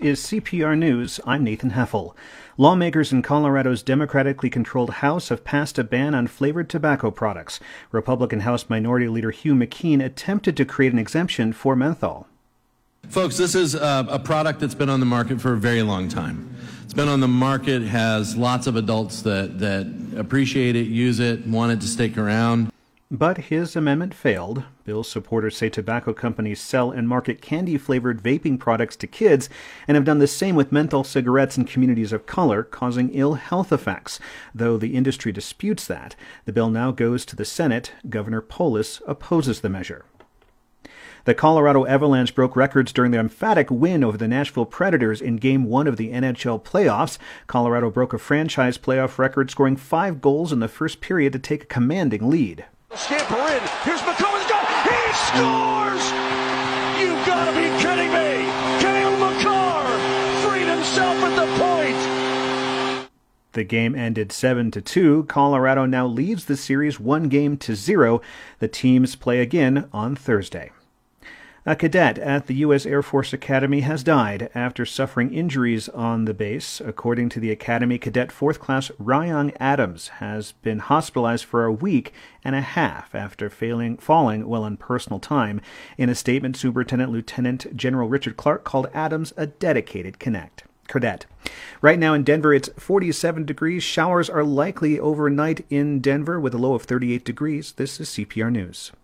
is CPR News. I'm Nathan Heffel. Lawmakers in Colorado's democratically controlled House have passed a ban on flavored tobacco products. Republican House Minority Leader Hugh McKean attempted to create an exemption for menthol. Folks, this is a product that's been on the market for a very long time. It's been on the market, has lots of adults that appreciate it, use it, want it to stick around. But his amendment failed. Bill's supporters say tobacco companies sell and market candy-flavored vaping products to kids and have done the same with menthol cigarettes in communities of color, causing ill health effects. Though the industry disputes that, the bill now goes to the Senate. Governor Polis opposes the measure. The Colorado Avalanche broke records during their emphatic win over the Nashville Predators in Game 1 of the NHL playoffs. Colorado broke a franchise playoff record, scoring 5 goals in the first period to take a commanding lead. Scamper in. Here's McCarr. He scores! You've got to be kidding me! Cale Makar freed himself at the point! The game ended 7-2. Colorado now leads the series 1-0. The teams play again on Thursday. A cadet at the U.S. Air Force Academy has died after suffering injuries on the base. According to the Academy, Cadet 4th Class Ryong Adams has been hospitalized for a week and a half after falling while on personal time. In a statement, Superintendent Lieutenant General Richard Clark called Adams a dedicated cadet. Right now in Denver, it's 47 degrees. Showers are likely overnight in Denver with a low of 38 degrees. This is CPR News.